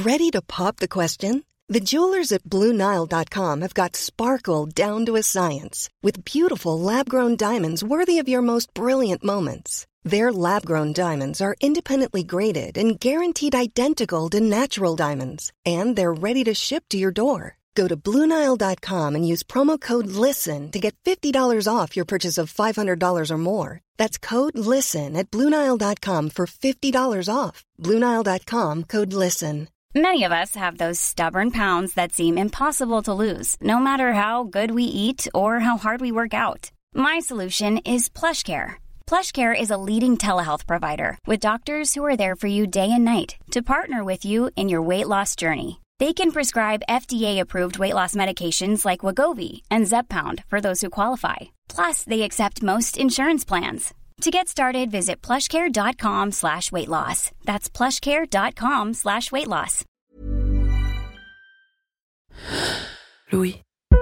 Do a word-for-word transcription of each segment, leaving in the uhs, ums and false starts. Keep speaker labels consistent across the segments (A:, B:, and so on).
A: Ready to pop the question? The jewelers at Blue Nile dot com have got sparkle down to a science with beautiful lab-grown diamonds worthy of your most brilliant moments. Their lab-grown diamonds are independently graded and guaranteed identical to natural diamonds, and they're ready to ship to your door. Go to Blue Nile dot com and use promo code LISTEN to get fifty dollars off your purchase of five hundred dollars or more. That's code LISTEN at Blue Nile dot com for fifty dollars off. Blue Nile dot com, code LISTEN.
B: Many of us have those stubborn pounds that seem impossible to lose, no matter how good we eat or how hard we work out. My solution is PlushCare. PlushCare is a leading telehealth provider with doctors who are there for you day and night to partner with you in your weight loss journey. They can prescribe F D A-approved weight loss medications like Wegovy and Zepbound for those who qualify. Plus, they accept most insurance plans. To get started, visit plushcare.com slash weight loss. That's plushcare.com slash weight loss.
C: Louis.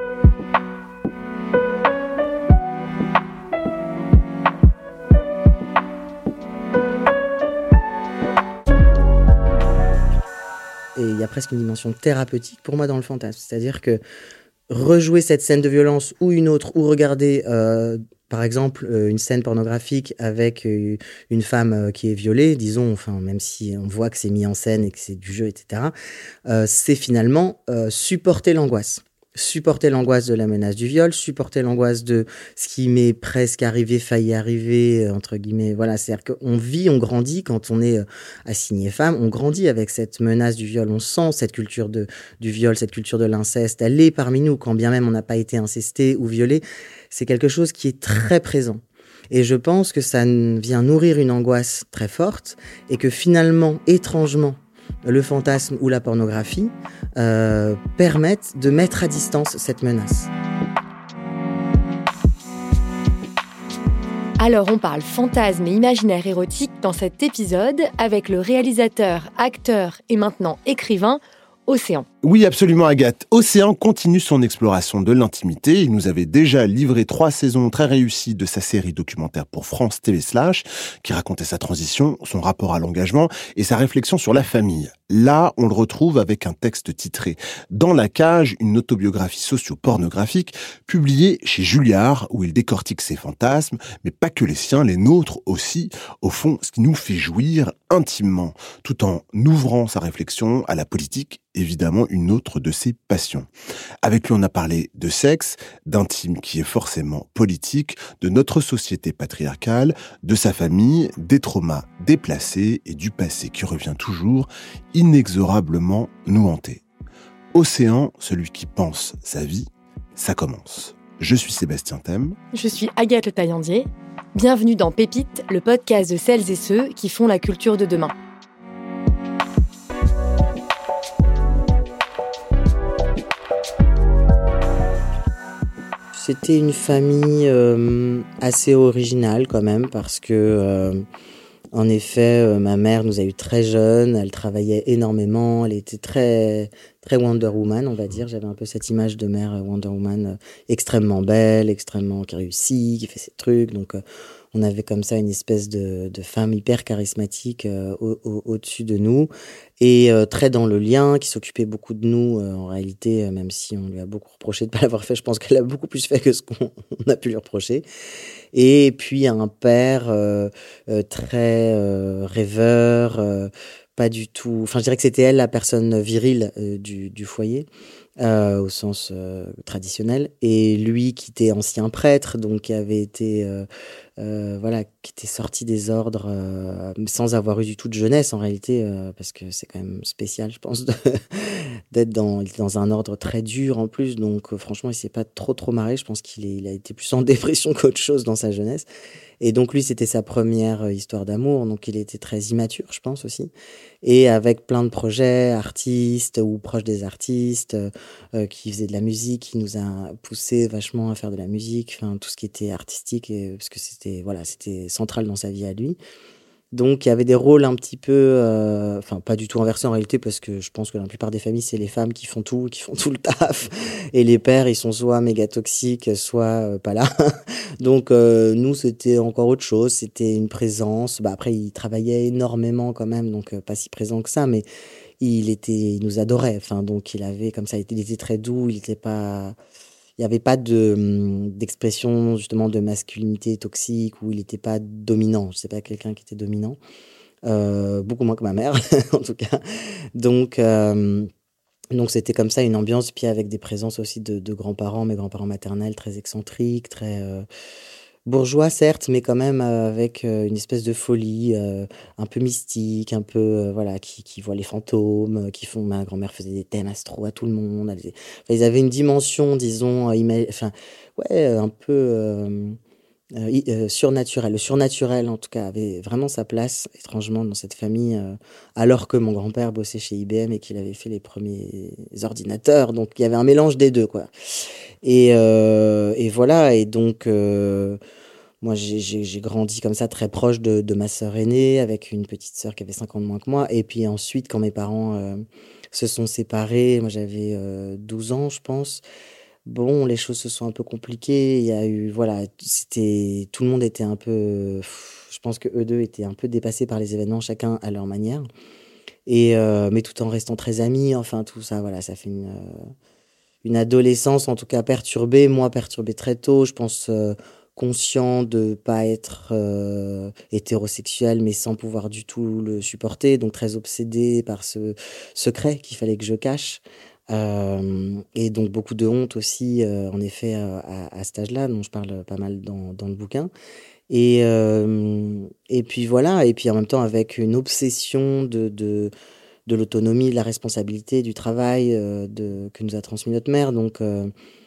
D: Et il y a presque une dimension thérapeutique pour moi dans le fantasme. C'est-à-dire que rejouer cette scène de violence ou une autre, ou regarder... Euh, Par exemple, euh, une scène pornographique avec euh, une femme euh, qui est violée, disons, enfin, même si on voit que c'est mis en scène et que c'est du jeu, et cetera, euh, c'est finalement euh, supporter l'angoisse. Supporter l'angoisse de la menace du viol, supporter l'angoisse de ce qui m'est presque arrivé, failli arriver, euh, entre guillemets. Voilà, c'est-à-dire qu'on vit, on grandit quand on est euh, assigné femme, on grandit avec cette menace du viol, on sent cette culture de, du viol, cette culture de l'inceste, elle est parmi nous, quand bien même on n'a pas été incesté ou violé. C'est quelque chose qui est très présent. Et je pense que ça vient nourrir une angoisse très forte et que finalement, étrangement, le fantasme ou la pornographie euh, permettent de mettre à distance cette menace.
E: Alors on parle fantasme et imaginaire érotique dans cet épisode avec le réalisateur, acteur et maintenant écrivain Océan.
F: Oui, absolument, Agathe. Océan continue son exploration de l'intimité. Il nous avait déjà livré trois saisons très réussies de sa série documentaire pour France T V Slash, qui racontait sa transition, son rapport à l'engagement et sa réflexion sur la famille. Là, on le retrouve avec un texte titré « Dans la cage, une autobiographie socio-pornographique » publiée chez Julliard, où il décortique ses fantasmes, mais pas que les siens, les nôtres aussi, au fond, ce qui nous fait jouir intimement, tout en ouvrant sa réflexion à la politique, évidemment une autre de ses passions. Avec lui, on a parlé de sexe, d'intime qui est forcément politique, de notre société patriarcale, de sa famille, des traumas déplacés et du passé qui revient toujours inexorablement nous hanter. Océan, celui qui pense sa vie, ça commence. Je suis Sébastien Thème.
E: Je suis Agathe Le Taillandier. Bienvenue dans Pépite, le podcast de celles et ceux qui font la culture de demain.
D: C'était une famille euh, assez originale quand même parce que, euh, en effet, euh, ma mère nous a eu très jeunes, elle travaillait énormément, elle était très, très Wonder Woman, on va dire. J'avais un peu cette image de mère euh, Wonder Woman euh, extrêmement belle, extrêmement qui réussit, qui fait ses trucs. Donc, euh, on avait comme ça une espèce de, de femme hyper charismatique euh, au, au, au-dessus de nous et euh, très dans le lien, qui s'occupait beaucoup de nous euh, en réalité, euh, même si on lui a beaucoup reproché de ne pas l'avoir fait, je pense qu'elle a beaucoup plus fait que ce qu'on on a pu lui reprocher. Et puis un père euh, euh, très euh, rêveur, euh, pas du tout... Enfin, je dirais que c'était elle la personne virile euh, du, du foyer. Euh, au sens euh, traditionnel, et lui qui était ancien prêtre, donc qui avait été euh, euh, voilà, qui était sorti des ordres euh, sans avoir eu du tout de jeunesse en réalité, euh, parce que c'est quand même spécial, je pense, de, d'être dans, dans un ordre très dur en plus, donc euh, franchement il s'est pas trop trop marré, je pense qu'il est, il a été plus en dépression qu'autre chose dans sa jeunesse. Et donc lui, c'était sa première euh, histoire d'amour, donc il était très immature, je pense aussi. Et avec plein de projets, artistes ou proches des artistes, euh, qui faisaient de la musique, qui nous a poussé vachement à faire de la musique, enfin tout ce qui était artistique, et, parce que c'était voilà, c'était central dans sa vie à lui. Donc il y avait des rôles un petit peu, euh, enfin pas du tout inversés en réalité, parce que je pense que la plupart des familles, c'est les femmes qui font tout, qui font tout le taf, et les pères, ils sont soit méga toxiques, soit euh, pas là. Donc euh, nous, c'était encore autre chose, c'était une présence. Bah après, il travaillait énormément quand même, donc euh, pas si présent que ça, mais il était, il nous adorait. Enfin, donc il avait comme ça, il était très doux. Il était pas, il y avait pas de d'expression justement de masculinité toxique où il n'était pas dominant. C'est pas quelqu'un qui était dominant, euh, beaucoup moins que ma mère en tout cas. Donc euh, donc c'était comme ça une ambiance, puis avec des présences aussi de, de grands-parents, mes grands-parents maternels très excentriques, très euh, bourgeois certes, mais quand même euh, avec euh, une espèce de folie, euh, un peu mystique, un peu euh, voilà, qui, qui voit les fantômes, euh, qui font. Ma grand-mère faisait des thèmes astro à tout le monde. Elle, enfin, ils avaient une dimension, disons, euh, ima- enfin, ouais, un peu euh, euh, euh, surnaturelle. Le surnaturel, en tout cas, avait vraiment sa place étrangement dans cette famille, euh, alors que mon grand-père bossait chez I B M et qu'il avait fait les premiers ordinateurs. Donc il y avait un mélange des deux, quoi. Et, euh, et voilà, et donc euh, moi j'ai, j'ai, j'ai grandi comme ça très proche de, de ma sœur aînée, avec une petite sœur qui avait cinq ans de moins que moi. Et puis ensuite, quand mes parents euh, se sont séparés, moi j'avais euh, douze ans je pense, bon les choses se sont un peu compliquées, il y a eu, voilà, c'était, tout le monde était un peu, je pense que eux deux étaient un peu dépassés par les événements, chacun à leur manière. Et, euh, mais tout en restant très amis, enfin tout ça, voilà, ça fait une... Euh, une adolescence en tout cas perturbée, moi perturbée très tôt, je pense euh, conscient de pas être euh, hétérosexuel mais sans pouvoir du tout le supporter, donc très obsédé par ce secret qu'il fallait que je cache, euh, et donc beaucoup de honte aussi euh, en effet euh, à, à cet âge-là, dont je parle pas mal dans, dans le bouquin. Et, euh, et puis voilà, et puis en même temps avec une obsession de... de de l'autonomie, de la responsabilité, du travail euh, de, que nous a transmis notre mère. Donc, euh,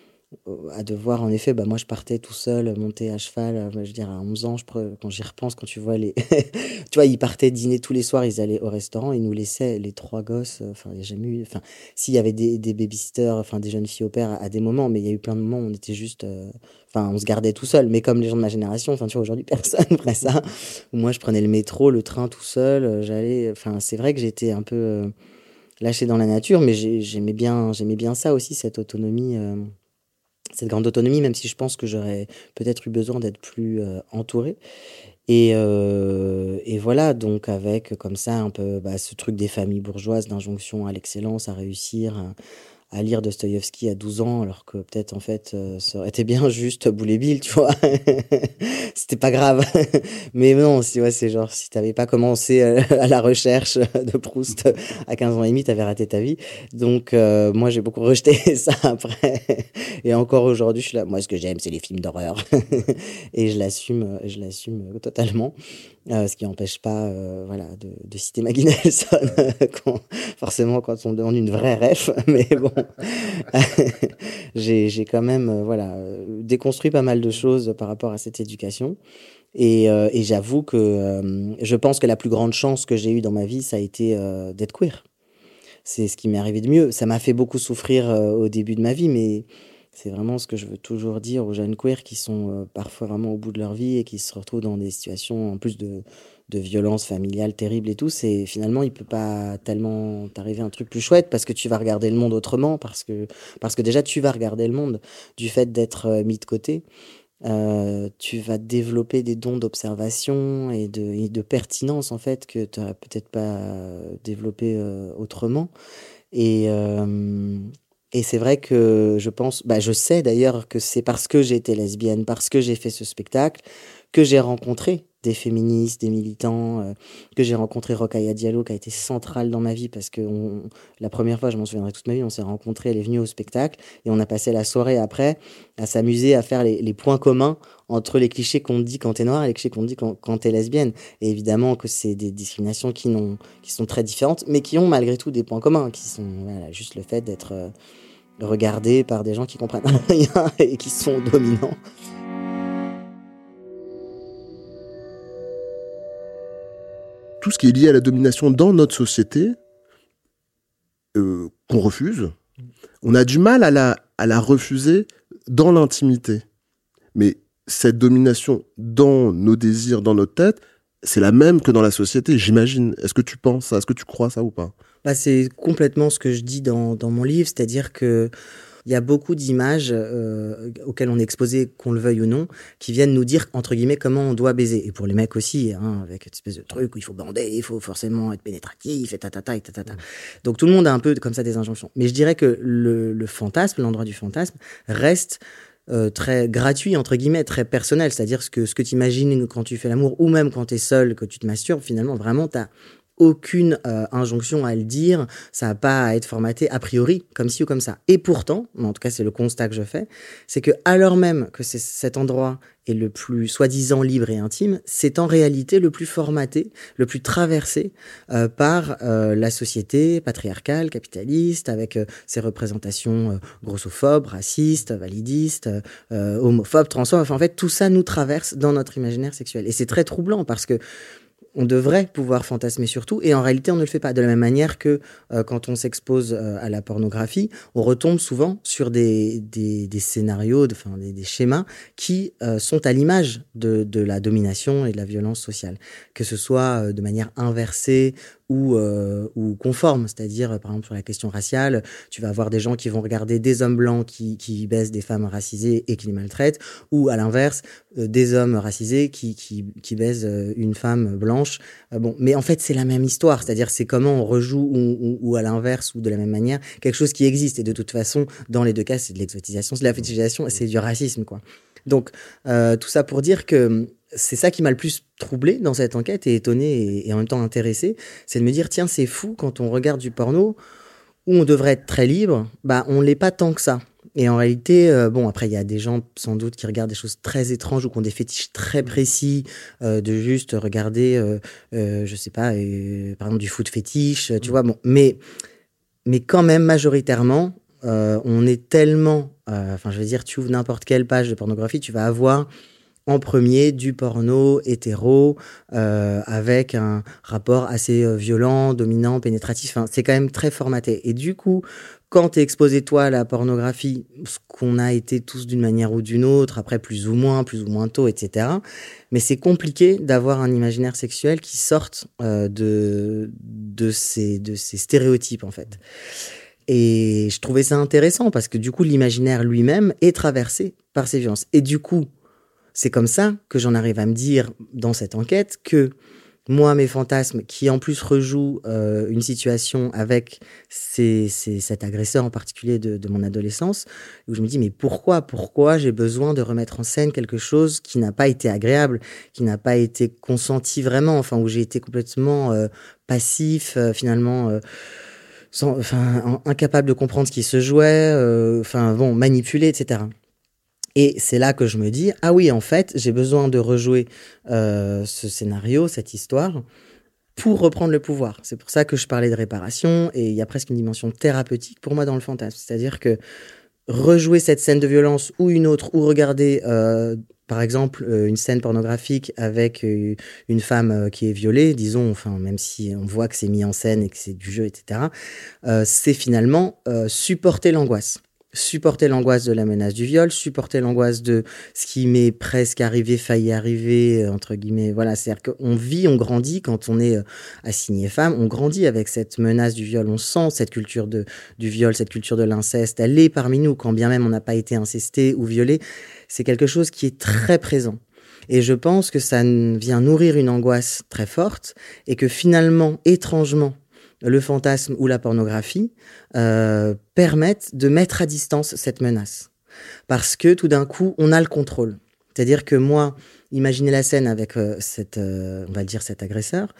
D: à devoir, en effet, bah, moi, je partais tout seul, monter à cheval, euh, je veux dire, à onze ans, je, pre- quand j'y repense, quand tu vois les... tu vois, ils partaient dîner tous les soirs, ils allaient au restaurant, ils nous laissaient, les trois gosses, enfin, il n'y a jamais eu... Enfin, s'il y avait des, des babysitters, enfin, des jeunes filles au père à, à des moments, mais il y a eu plein de moments où on était juste... euh, Enfin, on se gardait tout seul, mais comme les gens de ma génération, enfin, tu vois, aujourd'hui, personne ferait ça. Moi, je prenais le métro, le train tout seul, euh, j'allais... Enfin, c'est vrai que j'étais un peu euh, lâchée dans la nature, mais j'ai- j'aimais bien, j'aimais bien ça aussi, cette autonomie, euh, cette grande autonomie, même si je pense que j'aurais peut-être eu besoin d'être plus euh, entourée. Et, euh, et voilà, donc avec comme ça un peu bah, ce truc des familles bourgeoises, d'injonction à l'excellence, à réussir, à, à lire Dostoïevski à douze ans, alors que peut-être en fait euh, ça aurait été bien juste Boule Bill, tu vois. C'était pas grave. Mais non, si, ouais, c'est genre si t'avais pas commencé euh, à la recherche de Proust à quinze ans et demi, t'avais raté ta vie. Donc euh, moi j'ai beaucoup rejeté ça après. Et encore aujourd'hui, je suis là. Moi, ce que j'aime, c'est les films d'horreur. Et je l'assume, je l'assume totalement. Euh, ce qui n'empêche pas euh, voilà, de, de citer Maggie Nelson, quand, forcément quand on demande une vraie ref, mais bon, j'ai, j'ai quand même euh, voilà, déconstruit pas mal de choses par rapport à cette éducation. Et, euh, et j'avoue que euh, je pense que la plus grande chance que j'ai eue dans ma vie, ça a été euh, d'être queer. C'est ce qui m'est arrivé de mieux. Ça m'a fait beaucoup souffrir euh, au début de ma vie, mais c'est vraiment ce que je veux toujours dire aux jeunes queers qui sont euh, parfois vraiment au bout de leur vie et qui se retrouvent dans des situations en plus de, de violences familiales terribles et tout. C'est finalement, il peut pas tellement t'arriver un truc plus chouette parce que tu vas regarder le monde autrement, parce que, parce que déjà tu vas regarder le monde du fait d'être euh, mis de côté. Euh, tu vas développer des dons d'observation et de, et de pertinence en fait que tu n'aurais peut-être pas développé euh, autrement. Et, euh, et c'est vrai que je pense, bah je sais d'ailleurs que c'est parce que j'ai été lesbienne, parce que j'ai fait ce spectacle, que j'ai rencontré des féministes, des militants, euh, que j'ai rencontré Rokhaya Diallo, qui a été centrale dans ma vie, parce que on, la première fois, je m'en souviendrai toute ma vie, on s'est rencontrés, elle est venue au spectacle, et on a passé la soirée après à s'amuser, à faire les, les points communs entre les clichés qu'on te dit quand t'es noire et les clichés qu'on te dit quand, quand t'es lesbienne. Et évidemment que c'est des discriminations qui, n'ont, qui sont très différentes, mais qui ont malgré tout des points communs, qui sont voilà, juste le fait d'être euh, regardé par des gens qui comprennent rien et qui sont dominants.
F: Tout ce qui est lié à la domination dans notre société, euh, qu'on refuse, on a du mal à la, à la refuser dans l'intimité. Mais cette domination dans nos désirs, dans notre tête, c'est la même que dans la société, j'imagine. Est-ce que tu penses ça ? Est-ce que tu crois ça ou pas ?
D: Bah, c'est complètement ce que je dis dans, dans mon livre, c'est-à-dire que il y a beaucoup d'images euh, auxquelles on est exposé, qu'on le veuille ou non, qui viennent nous dire, entre guillemets, comment on doit baiser. Et pour les mecs aussi, hein, avec cette espèce de truc où il faut bander, il faut forcément être pénétratif, et tatata, et tatata. Donc tout le monde a un peu comme ça des injonctions. Mais je dirais que le, le fantasme, l'endroit du fantasme, reste euh, très gratuit, entre guillemets, très personnel. C'est-à-dire ce que, ce que tu imagines quand tu fais l'amour, ou même quand tu es seul, que tu te masturbes, finalement, vraiment, tu aucune euh, injonction à le dire, ça n'a pas à être formaté a priori, comme ci ou comme ça. Et pourtant, en tout cas c'est le constat que je fais, c'est que alors même que c'est, cet endroit est le plus soi-disant libre et intime, c'est en réalité le plus formaté, le plus traversé euh, par euh, la société patriarcale, capitaliste, avec euh, ses représentations euh, grossophobes, racistes, validistes, euh, homophobes, transphobes. Enfin, en fait, tout ça nous traverse dans notre imaginaire sexuel. Et c'est très troublant parce que on devrait pouvoir fantasmer sur tout, et en réalité, on ne le fait pas. De la même manière que euh, quand on s'expose euh, à la pornographie, on retombe souvent sur des, des, des scénarios, de, enfin, des, des schémas qui euh, sont à l'image de, de la domination et de la violence sociale. Que ce soit euh, de manière inversée ou, euh, ou conforme, c'est-à-dire, euh, par exemple, sur la question raciale, tu vas avoir des gens qui vont regarder des hommes blancs qui, qui baissent des femmes racisées et qui les maltraitent, ou à l'inverse, euh, des hommes racisés qui, qui, qui baisent euh, une femme blanche. Euh, bon, mais en fait, c'est la même histoire, c'est-à-dire c'est comment on rejoue ou, ou, ou à l'inverse ou de la même manière quelque chose qui existe. Et de toute façon, dans les deux cas, c'est de l'exotisation, c'est de la fétichisation et c'est du racisme, quoi. Donc, euh, tout ça pour dire que c'est ça qui m'a le plus troublé dans cette enquête et étonné et, et en même temps intéressé, c'est de me dire, tiens, c'est fou quand on regarde du porno où on devrait être très libre, bah on l'est pas tant que ça. Et en réalité, euh, bon, après, il y a des gens, sans doute, qui regardent des choses très étranges ou qui ont des fétiches très précis, euh, de juste regarder, euh, euh, je sais pas, euh, par exemple, du foot fétiche, tu vois, bon. Mais, mais quand même, majoritairement, euh, on est tellement... Enfin, euh, je veux dire, tu ouvres n'importe quelle page de pornographie, tu vas avoir en premier du porno hétéro, euh, avec un rapport assez euh, violent, dominant, pénétratif. Enfin, c'est quand même très formaté. Et du coup, quand t'es exposé, toi, à la pornographie, ce qu'on a été tous d'une manière ou d'une autre, après plus ou moins, plus ou moins tôt, et cetera. Mais c'est compliqué d'avoir un imaginaire sexuel qui sorte euh, de, de, ces, de ces stéréotypes, en fait. Et je trouvais ça intéressant parce que du coup, l'imaginaire lui-même est traversé par ces violences. Et du coup, c'est comme ça que j'en arrive à me dire dans cette enquête que moi, mes fantasmes, qui en plus rejouent euh, une situation avec ces, ces, cet agresseur en particulier de, de mon adolescence, où je me dis mais pourquoi, pourquoi j'ai besoin de remettre en scène quelque chose qui n'a pas été agréable, qui n'a pas été consenti vraiment, enfin où j'ai été complètement euh, passif, euh, finalement... Euh, Sans, enfin, incapable de comprendre ce qui se jouait, euh, enfin bon, manipulé, et cetera. Et c'est là que je me dis, ah oui, en fait, j'ai besoin de rejouer euh, ce scénario, cette histoire, pour reprendre le pouvoir. C'est pour ça que je parlais de réparation, et il y a presque une dimension thérapeutique pour moi dans le fantasme. C'est-à-dire que rejouer cette scène de violence ou une autre, ou regarder... Euh, par exemple, euh, une scène pornographique avec euh, une femme euh, qui est violée, disons, enfin, même si on voit que c'est mis en scène et que c'est du jeu, et cetera, euh, c'est finalement euh, supporter l'angoisse. Supporter l'angoisse de la menace du viol, supporter l'angoisse de ce qui m'est presque arrivé, failli arriver, entre guillemets. Voilà, c'est-à-dire qu'on vit, on grandit quand on est assigné femme, on grandit avec cette menace du viol, on sent cette culture de, du viol, cette culture de l'inceste, elle est parmi nous, quand bien même on n'a pas été incesté ou violé. C'est quelque chose qui est très présent. Et je pense que ça vient nourrir une angoisse très forte et que finalement, étrangement, le fantasme ou la pornographie euh, permettent de mettre à distance cette menace. Parce que tout d'un coup, on a le contrôle. C'est-à-dire que moi, imaginez la scène avec euh, cette, euh, on va dire cet agresseur,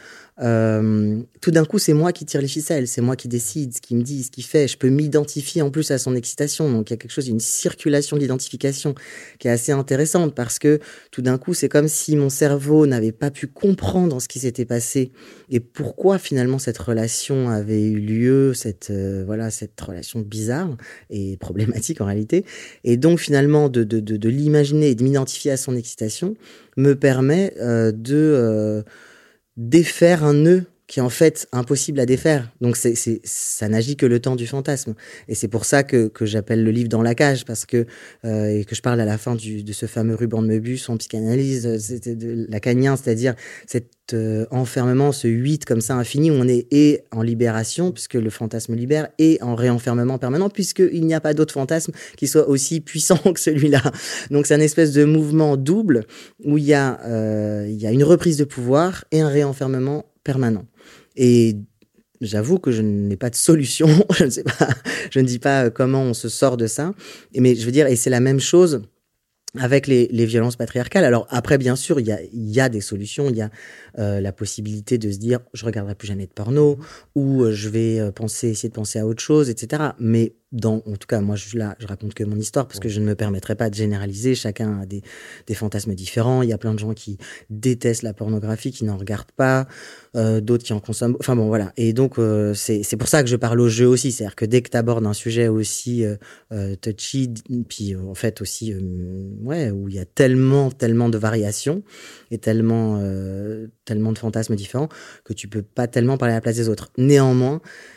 D: euh, tout d'un coup, c'est moi qui tire les ficelles, c'est moi qui décide ce qu'il me dit, ce qu'il fait. Je peux m'identifier en plus à son excitation. Donc, il y a quelque chose, une circulation d'identification qui est assez intéressante parce que tout d'un coup, c'est comme si mon cerveau n'avait pas pu comprendre ce qui s'était passé et pourquoi finalement cette relation avait eu lieu, cette, euh, voilà, cette relation bizarre et problématique en réalité. Et donc, finalement, de, de, de, de l'imaginer et de m'identifier à son excitation me permet euh, de... Euh, défaire un nœud qui est en fait impossible à défaire. Donc c'est, c'est, ça n'agit que le temps du fantasme. Et c'est pour ça que, que j'appelle le livre Dans la cage, parce que, euh, et que je parle à la fin du, de ce fameux ruban de Möbius en psychanalyse, c'était de lacanien, c'est-à-dire cet euh, enfermement, ce huit comme ça infini, où on est et en libération, puisque le fantasme libère, et en réenfermement permanent, puisqu'il n'y a pas d'autre fantasme qui soit aussi puissant que celui-là. Donc c'est un espèce de mouvement double où il y a, euh, il y a une reprise de pouvoir et un réenfermement permanent. Et j'avoue que je n'ai pas de solution, je ne sais pas, je ne dis pas comment on se sort de ça, mais je veux dire, et c'est la même chose avec les, les violences patriarcales. Alors après, bien sûr, il y a, il y a des solutions, il y a euh, la possibilité de se dire je regarderai plus jamais de porno, ou euh, je vais penser, essayer de penser à autre chose, et cetera. Mais dans, en tout cas, moi, je, là, je raconte que mon histoire parce que je ne me permettrai pas de généraliser. Chacun a des, des fantasmes différents. Il y a plein de gens qui détestent la pornographie, qui n'en regardent pas, euh, d'autres qui en consomment. Enfin bon, voilà. Et donc, euh, c'est, c'est pour ça que je parle au jeu aussi. C'est-à-dire que dès que tu abordes un sujet aussi euh, euh, touchy, puis euh, en fait aussi, euh, ouais, où il y a tellement, tellement de variations et tellement, euh, tellement de fantasmes différents que tu peux pas tellement parler à la place des autres. Néanmoins,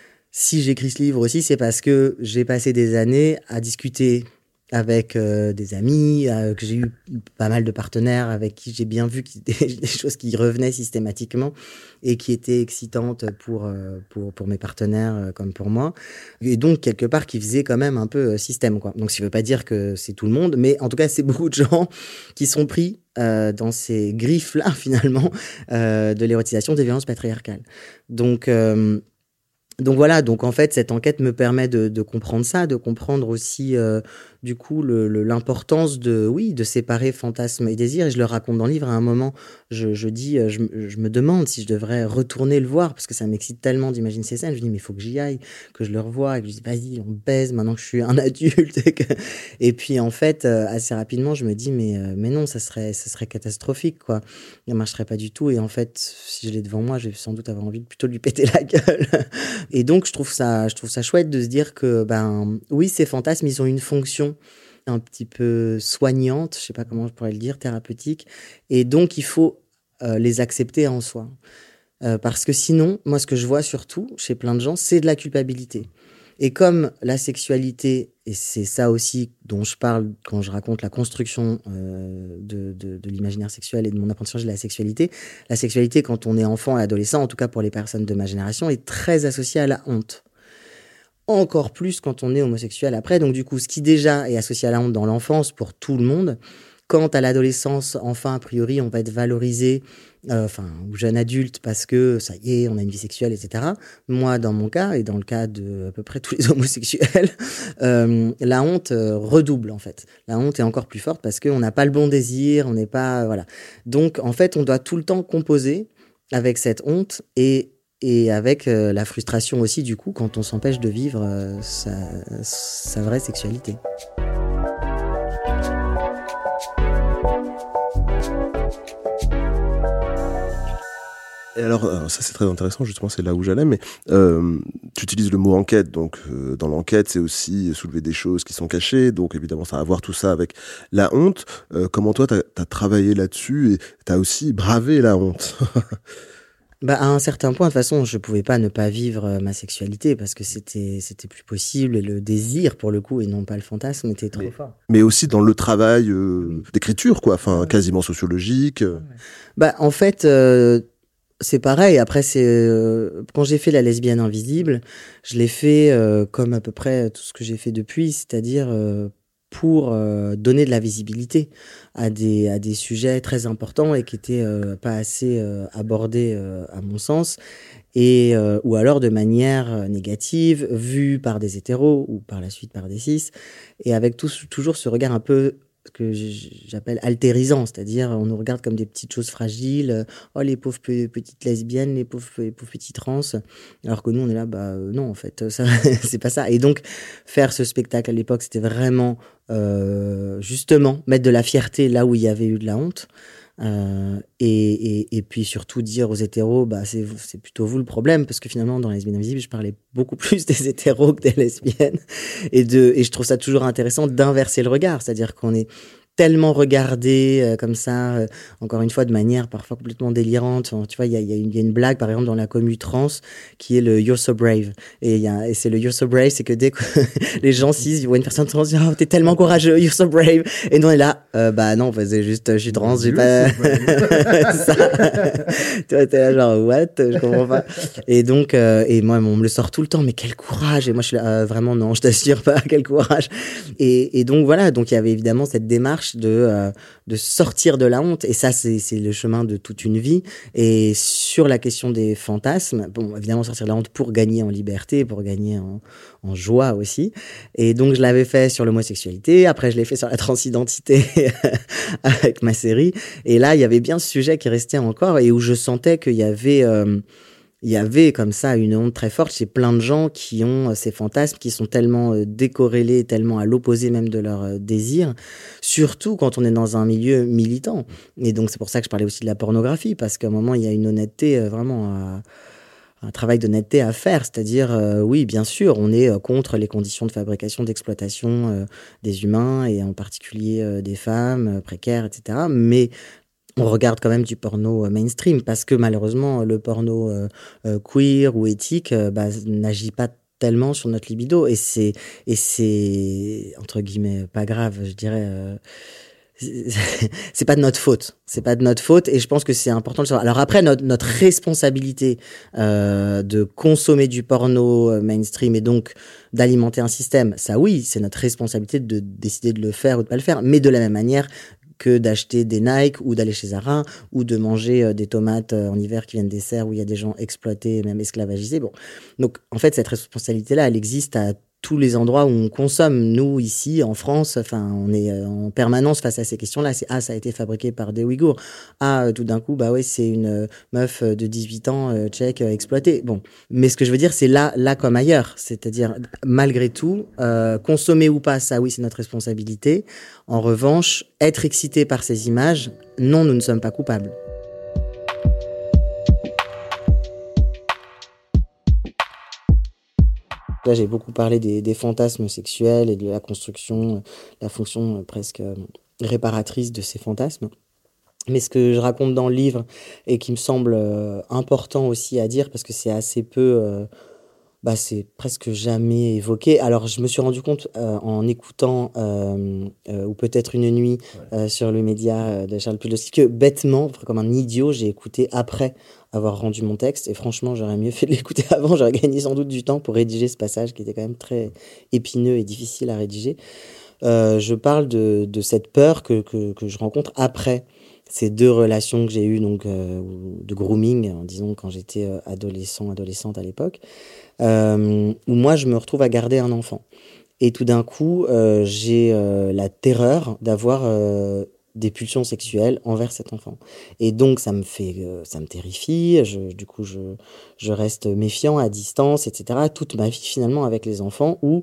D: si j'écris ce livre aussi, c'est parce que j'ai passé des années à discuter avec euh, des amis, euh, que j'ai eu pas mal de partenaires avec qui j'ai bien vu qu'il y a des choses qui revenaient systématiquement et qui étaient excitantes pour, euh, pour, pour mes partenaires euh, comme pour moi. Et donc, quelque part, qui faisait quand même un peu euh, système, quoi. Donc, ça ne veut pas dire que c'est tout le monde, mais en tout cas, c'est beaucoup de gens qui sont pris euh, dans ces griffes-là, finalement, euh, de l'érotisation des violences patriarcales. Donc... Euh, Donc voilà, donc en fait, cette enquête me permet de, de comprendre ça, de comprendre aussi, euh, du coup, le, le, l'importance de, oui, de séparer fantasme et désir. Et je le raconte dans le livre. À un moment, je, je dis, je, je me demande si je devrais retourner le voir parce que ça m'excite tellement d'imaginer ces scènes. Je dis, mais il faut que j'y aille, que je le revoie, et que je dis, vas-y, on baise maintenant que je suis un adulte. Et, que... et puis, en fait, euh, assez rapidement, je me dis, mais, euh, mais non, ça serait, ça serait catastrophique, quoi. Ça marcherait pas du tout. Et en fait, si je l'ai devant moi, je vais sans doute avoir envie de plutôt de lui péter la gueule. Et donc, je trouve ça, je trouve ça chouette de se dire que, ben, oui, ces fantasmes, ils ont une fonction un petit peu soignante, je sais pas comment je pourrais le dire, thérapeutique. Et donc, il faut euh, les accepter en soi. Euh, parce que sinon, moi, ce que je vois surtout chez plein de gens, c'est de la culpabilité. Et comme la sexualité, et c'est ça aussi dont je parle quand je raconte la construction euh, de, de, de l'imaginaire sexuel et de mon apprentissage de la sexualité, la sexualité, quand on est enfant et adolescent, en tout cas pour les personnes de ma génération, est très associée à la honte. Encore plus quand on est homosexuel après. Donc du coup, ce qui déjà est associé à la honte dans l'enfance pour tout le monde, quant à l'adolescence, enfin, a priori, on va être valorisé, euh, enfin, ou jeune adulte, parce que ça y est, on a une vie sexuelle, et cetera. Moi, dans mon cas, et dans le cas de à peu près tous les homosexuels, euh, la honte euh, redouble, en fait. La honte est encore plus forte parce qu'on n'a pas le bon désir, on n'est pas... Voilà. Donc, en fait, on doit tout le temps composer avec cette honte et Et avec euh, la frustration aussi, du coup, quand on s'empêche de vivre euh, sa, sa vraie sexualité.
F: Et alors, alors, ça c'est très intéressant, justement, c'est là où j'allais, mais euh, tu utilises le mot enquête, donc euh, dans l'enquête, c'est aussi soulever des choses qui sont cachées, donc évidemment, ça va voir tout ça avec la honte. Euh, comment toi, t'as, t'as travaillé là-dessus et t'as aussi bravé la honte?
D: Bah, à un certain point, de toute façon, je pouvais pas ne pas vivre ma sexualité parce que c'était, c'était plus possible et le désir, pour le coup, et non pas le fantasme, était trop
F: mais,
D: fort.
F: Mais aussi dans le travail euh, d'écriture, quoi, enfin, ouais. Quasiment sociologique. Ouais.
D: Bah, en fait, euh, c'est pareil. Après, c'est euh, quand j'ai fait La lesbienne invisible, je l'ai fait euh, comme à peu près tout ce que j'ai fait depuis, c'est-à-dire euh, pour euh, donner de la visibilité à des à des sujets très importants et qui étaient euh, pas assez euh, abordés euh, à mon sens, et euh, ou alors de manière négative, vue par des hétéros ou par la suite par des cis, et avec tout, toujours ce regard un peu que j'appelle altérisant, c'est-à-dire on nous regarde comme des petites choses fragiles, oh les pauvres petites lesbiennes, les pauvres, les pauvres petites trans, alors que nous on est là, bah euh, non en fait, ça, c'est pas ça. Et donc faire ce spectacle à l'époque, c'était vraiment euh, justement mettre de la fierté là où il y avait eu de la honte. Euh, et, et, et puis surtout dire aux hétéros, bah c'est, c'est plutôt vous le problème, parce que finalement dans Les lesbiennes invisibles je parlais beaucoup plus des hétéros que des lesbiennes, et, de, et je trouve ça toujours intéressant d'inverser le regard, c'est-à-dire qu'on est tellement regardé euh, comme ça, euh, encore une fois de manière parfois complètement délirante. Tu vois, il y a, y a, une, y a une blague par exemple dans la commu trans qui est le You're so brave. Et, y a, et c'est le You're so brave, c'est que dès que les gens cis ils voient une personne trans, ils disent oh t'es tellement courageux, You're so brave. Et nous on est là, euh, bah non, c'est juste je suis trans, j'ai pas ça. Tu vois, t'es là genre what, je comprends pas. Et donc euh, et moi on me le sort tout le temps, mais quel courage. Et moi je suis là euh, vraiment non, je t'assure pas, quel courage. Et, et donc voilà, donc il y avait évidemment cette démarche de euh, de sortir de la honte, et ça c'est c'est le chemin de toute une vie. Et sur la question des fantasmes, bon évidemment sortir de la honte pour gagner en liberté, pour gagner en en joie aussi. Et donc je l'avais fait sur l'homosexualité, après je l'ai fait sur la transidentité avec ma série, et là il y avait bien ce sujet qui restait encore et où je sentais qu'il y avait euh, il y avait comme ça une honte très forte chez plein de gens qui ont ces fantasmes qui sont tellement euh, décorrélés, tellement à l'opposé même de leur euh, désir, surtout quand on est dans un milieu militant. Et donc c'est pour ça que je parlais aussi de la pornographie, parce qu'à un moment il y a une honnêteté euh, vraiment à, un travail d'honnêteté à faire, c'est-à-dire euh, oui bien sûr on est euh, contre les conditions de fabrication, d'exploitation euh, des humains et en particulier euh, des femmes euh, précaires, et cetera. Mais on regarde quand même du porno mainstream parce que malheureusement le porno euh, euh, queer ou éthique euh, bah, n'agit pas tellement sur notre libido, et c'est et c'est entre guillemets pas grave, je dirais. Euh, c'est pas de notre faute, c'est pas de notre faute, et je pense que c'est important de le savoir. Alors après notre notre responsabilité euh, de consommer du porno mainstream et donc d'alimenter un système, ça oui, c'est notre responsabilité de décider de le faire ou de pas le faire, mais de la même manière que d'acheter des Nike ou d'aller chez Zara ou de manger euh, des tomates euh, en hiver qui viennent des serres où il y a des gens exploités, même esclavagisés. Bon. Donc, en fait, cette responsabilité-là, elle existe à tous les endroits où on consomme. Nous, ici, en France, enfin, on est en permanence face à ces questions-là. C'est, ah, ça a été fabriqué par des Ouïghours. Ah, tout d'un coup, bah ouais, c'est une meuf de dix-huit ans, euh, tchèque, euh, exploitée. Bon. Mais ce que je veux dire, c'est là, là comme ailleurs. C'est-à-dire, malgré tout, euh, consommer ou pas, ça, oui, c'est notre responsabilité. En revanche, être excité par ces images, non, nous ne sommes pas coupables. Là, j'ai beaucoup parlé des, des fantasmes sexuels et de la construction, la fonction presque réparatrice de ces fantasmes. Mais ce que je raconte dans le livre et qui me semble euh, important aussi à dire, parce que c'est assez peu, euh, bah, c'est presque jamais évoqué. Alors, je me suis rendu compte euh, en écoutant, euh, euh, ou peut-être une nuit, euh, sur le média de Charles Pudlowski, que bêtement, comme un idiot, j'ai écouté après avoir rendu mon texte, et franchement j'aurais mieux fait de l'écouter avant, j'aurais gagné sans doute du temps pour rédiger ce passage qui était quand même très épineux et difficile à rédiger. Euh, je parle de, de cette peur que, que, que je rencontre après ces deux relations que j'ai eues, donc euh, de grooming, disons quand j'étais adolescent, adolescente à l'époque, euh, où moi je me retrouve à garder un enfant. Et tout d'un coup, euh, j'ai euh, la terreur d'avoir euh, des pulsions sexuelles envers cet enfant. Et donc, ça me fait, euh, ça me terrifie. Je, du coup, je, je reste méfiant, à distance, et cetera. Toute ma vie, finalement, avec les enfants, où,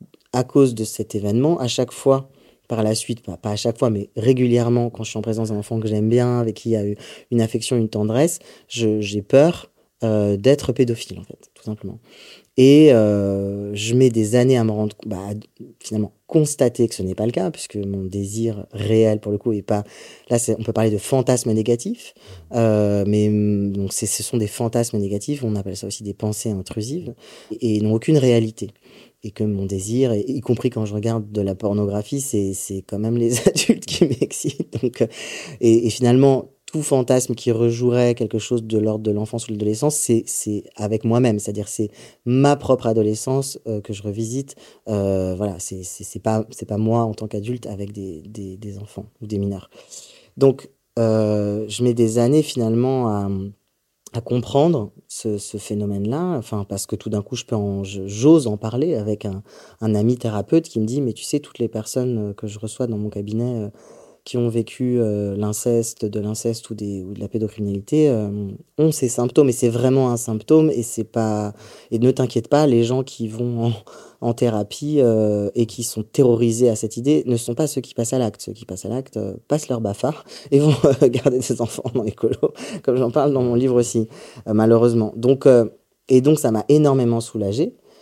D: à cause de cet événement, à chaque fois, par la suite, pas, pas à chaque fois, mais régulièrement, quand je suis en présence d'un enfant que j'aime bien, avec qui il y a eu une affection, une tendresse, je, j'ai peur euh, d'être pédophile, en fait, tout simplement. Et euh, je mets des années à me rendre, bah, finalement, constater que ce n'est pas le cas, puisque mon désir réel, pour le coup, est pas... Là, c'est, on peut parler de fantasmes négatifs, euh, mais donc c'est, ce sont des fantasmes négatifs, on appelle ça aussi des pensées intrusives, et, et n'ont aucune réalité. Et que mon désir, et, y compris quand je regarde de la pornographie, c'est, c'est quand même les adultes qui m'excitent. Donc, et, et finalement... tout fantasme qui rejouerait quelque chose de l'ordre de l'enfance ou de l'adolescence, c'est, c'est avec moi-même, c'est-à-dire c'est ma propre adolescence euh, que je revisite. Euh, voilà, c'est, c'est, c'est, pas, c'est pas moi en tant qu'adulte avec des, des, des enfants ou des mineurs. Donc, euh, je mets des années finalement à, à comprendre ce, ce phénomène-là, enfin, parce que tout d'un coup, je peux en, je, j'ose en parler avec un, un ami thérapeute qui me dit « Mais tu sais, toutes les personnes que je reçois dans mon cabinet... Euh, qui ont vécu euh, l'inceste, de l'inceste ou, des, ou de la pédocriminalité, euh, ont ces symptômes. Et c'est vraiment un symptôme. Et, c'est pas... et ne t'inquiète pas, les gens qui vont en, en thérapie euh, et qui sont terrorisés à cette idée ne sont pas ceux qui passent à l'acte. Ceux qui passent à l'acte euh, passent leur bafard et vont euh, garder des enfants dans les colos, comme j'en parle dans mon livre aussi, euh, malheureusement. Donc, euh, et donc, ça m'a énormément soulagée.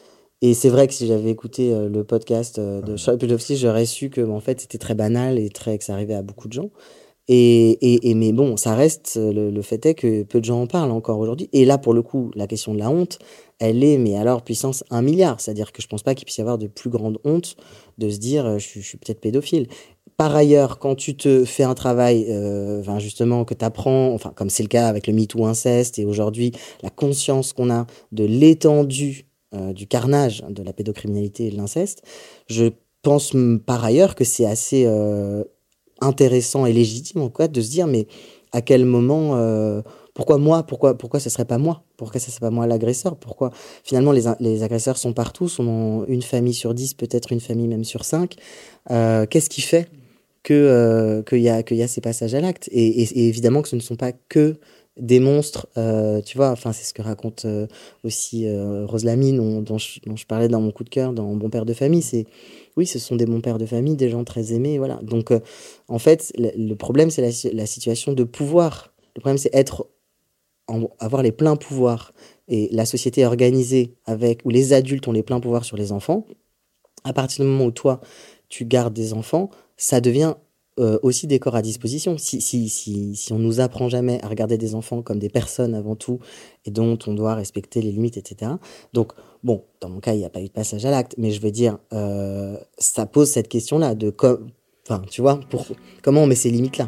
D: Et c'est vrai que si j'avais écouté euh, le podcast euh, de Charles Pudlowski, j'aurais su que en fait c'était très banal et très que ça arrivait à beaucoup de gens. Et, et, et mais bon, ça reste le, le fait est que peu de gens en parlent encore aujourd'hui. Et là, pour le coup, la question de la honte, elle est, mais alors puissance un milliard. C'est-à-dire que je pense pas qu'il puisse y avoir de plus grande honte de se dire euh, je, je suis peut-être pédophile. Par ailleurs, quand tu te fais un travail, euh, enfin justement que tu apprends, enfin comme c'est le cas avec le MeToo inceste et aujourd'hui la conscience qu'on a de l'étendue euh, du carnage de la pédocriminalité et de l'inceste, je pense par ailleurs que c'est assez euh, intéressant et légitime en quoi de se dire mais à quel moment euh, pourquoi moi pourquoi pourquoi ce serait pas moi pourquoi ce serait pas moi l'agresseur pourquoi finalement les les agresseurs sont partout sont dans une famille sur dix peut-être une famille même sur cinq euh, qu'est-ce qui fait que euh, qu'il y a qu'il y a ces passages à l'acte et, et, et évidemment que ce ne sont pas que des monstres euh, tu vois enfin c'est ce que raconte euh, aussi euh, Rose Lamy dont, dont, je, dont je parlais dans mon coup de cœur dans Bon père de famille c'est oui ce sont des bons pères de famille des gens très aimés voilà donc euh, en fait le, le problème c'est la, la situation de pouvoir le problème c'est être en, avoir les pleins pouvoirs et la société est organisée avec où les adultes ont les pleins pouvoirs sur les enfants à partir du moment où toi tu gardes des enfants ça devient Euh, aussi des corps à disposition. Si, si, si, si on nous apprend jamais à regarder des enfants comme des personnes avant tout et dont on doit respecter les limites, et cetera. Donc, bon, dans mon cas, il n'y a pas eu de passage à l'acte, mais je veux dire, euh, ça pose cette question-là de, com- enfin, tu vois, pour, comment on met ces limites-là.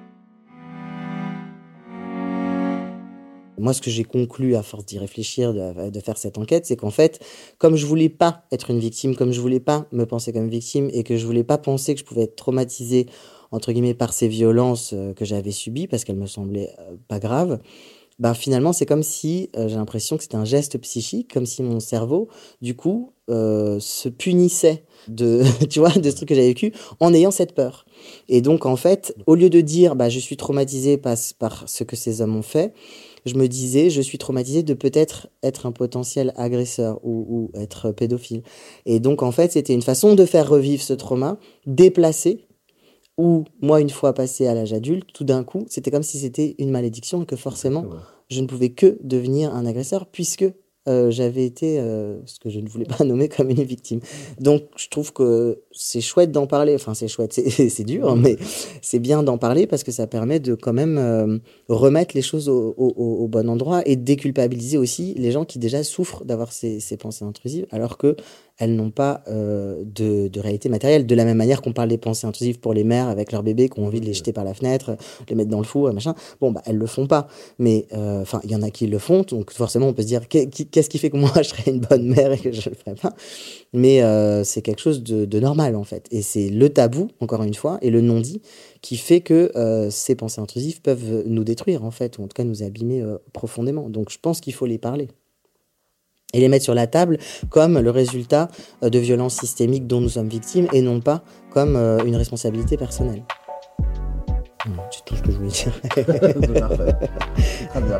D: Moi, ce que j'ai conclu à force d'y réfléchir, de, de faire cette enquête, c'est qu'en fait, comme je voulais pas être une victime, comme je voulais pas me penser comme victime et que je voulais pas penser que je pouvais être traumatisée entre guillemets par ces violences euh, que j'avais subies parce qu'elles me semblaient euh, pas graves, ben finalement c'est comme si euh, j'ai l'impression que c'était un geste psychique, comme si mon cerveau du coup euh, se punissait de tu vois de ce truc que j'avais vécu en ayant cette peur. Et donc en fait, au lieu de dire bah je suis traumatisée par, par ce que ces hommes ont fait, je me disais, je suis traumatisée de peut-être être un potentiel agresseur ou, ou être pédophile. Et donc, en fait, c'était une façon de faire revivre ce trauma, déplacé, où moi, une fois passé à l'âge adulte, tout d'un coup, c'était comme si c'était une malédiction et que forcément, je ne pouvais que devenir un agresseur puisque euh, j'avais été euh, ce que je ne voulais pas nommer comme une victime. Donc, je trouve que c'est chouette d'en parler. Enfin, c'est chouette, c'est, c'est dur, mais c'est bien d'en parler parce que ça permet de quand même euh, remettre les choses au, au, au bon endroit et de déculpabiliser aussi les gens qui déjà souffrent d'avoir ces, ces pensées intrusives alors que elles n'ont pas euh, de, de réalité matérielle. De la même manière qu'on parle des pensées intrusives pour les mères avec leurs bébés qui ont envie de les jeter par la fenêtre, les mettre dans le four, machin. Bon, bah, elles le font pas. Mais, enfin, euh, il y en a qui le font. Donc, forcément, on peut se dire, qu'est-ce qui fait que moi, je serais une bonne mère et que je le ferais pas? Mais euh, c'est quelque chose de, de normal, en fait. Et c'est le tabou, encore une fois, et le non-dit qui fait que euh, ces pensées intrusives peuvent nous détruire, en fait, ou en tout cas nous abîmer euh, profondément. Donc, je pense qu'il faut les parler. Et les mettre sur la table comme le résultat de violences systémiques dont nous sommes victimes et non pas comme euh, une responsabilité personnelle. C'est tout ce que je voulais dire.
F: C'est parfait. Très bien.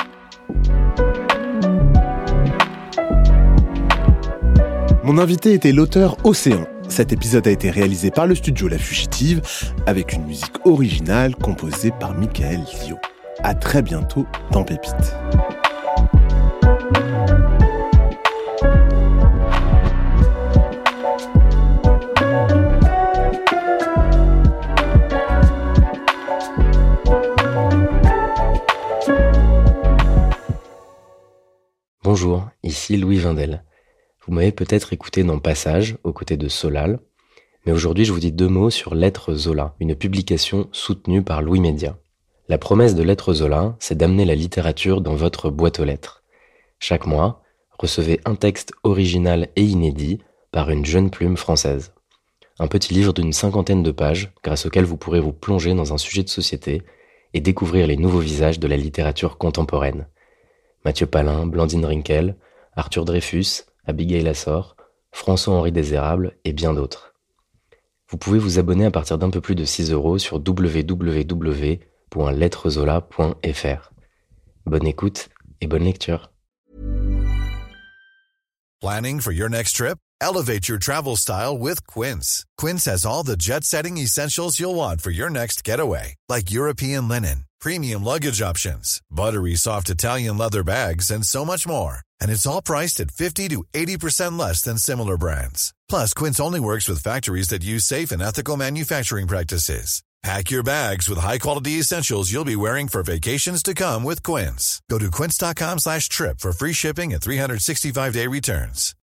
F: Mon invité était l'auteur Océan. Cet épisode a été réalisé par le studio La Fugitive avec une musique originale composée par Michael Lio. À très bientôt dans Pépite.
G: Bonjour, ici Louis Vindel. Vous m'avez peut-être écouté dans Passage, aux côtés de Solal, mais aujourd'hui je vous dis deux mots sur Lettres Zola, une publication soutenue par Louis Média. La promesse de Lettres Zola, c'est d'amener la littérature dans votre boîte aux lettres. Chaque mois, recevez un texte original et inédit par une jeune plume française. Un petit livre d'une cinquantaine de pages, grâce auquel vous pourrez vous plonger dans un sujet de société et découvrir les nouveaux visages de la littérature contemporaine. Mathieu Palin, Blandine Rinkel, Arthur Dreyfus, Abigail Assor, François-Henri Désérable et bien d'autres. Vous pouvez vous abonner à partir d'un peu plus de six euros sur w w w point lettrezola point f r. Bonne écoute et bonne lecture.
H: Planning for your next trip? Elevate your travel style with Quince. Quince has all the jet-setting essentials you'll want for your next getaway, like European linen, premium luggage options, buttery soft Italian leather bags, and so much more. And it's all priced at fifty to eighty percent less than similar brands. Plus, Quince only works with factories that use safe and ethical manufacturing practices. Pack your bags with high-quality essentials you'll be wearing for vacations to come with Quince. Go to quince.com slash trip for free shipping and three sixty-five day returns.